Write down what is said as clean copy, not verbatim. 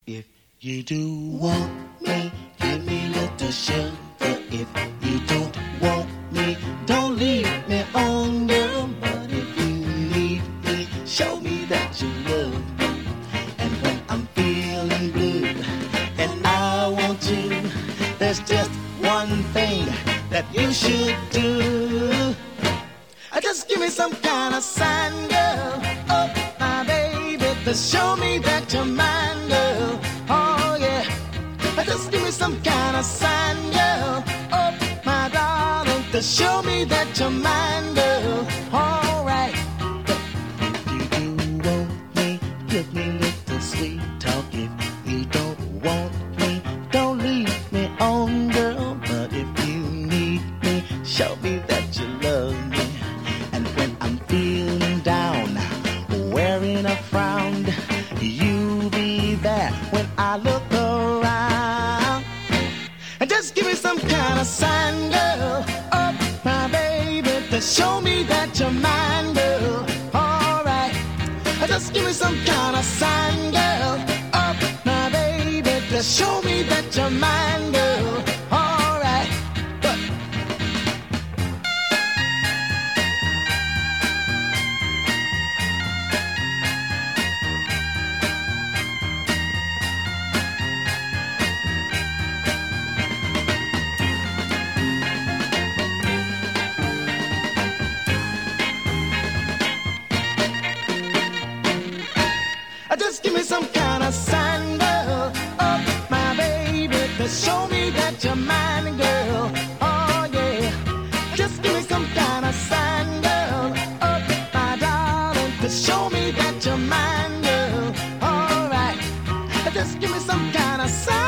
If you do want me, give me little sugar. If you don't want me, don't leave me on, girl. But if you need me, show me that you love me. And when I'm feeling blue and I want you, there's just one thing that you should do. Just give me some kind of sign, girl. Oh, my baby, to show me that you're mine, girl. Oh, yeah. Just give me some kind of sign, girl. Oh, my darling, to show me that you're mine, girl. All right. If you do want me, give me little sweet talk. If you don't want me, don't leave me on, girl. But if you need me, show me that you love me. And when I'm feeling down, wearing a frown, you be there when I look around. And just give me some kind of sign, girl. Oh, my baby, to show me that you're mine, girl. All right. Just give me some kind of sign, girl. Oh, my baby, to show me that you're mine, girl. All right. But just give me some kind of sign, girl. Oh, my baby, to show me that you're mine, girl. Oh, yeah. Just give me some kind of sign, girl. Oh, my darling, to show me that you're mine, girl. All right. Just give me some kind of sign.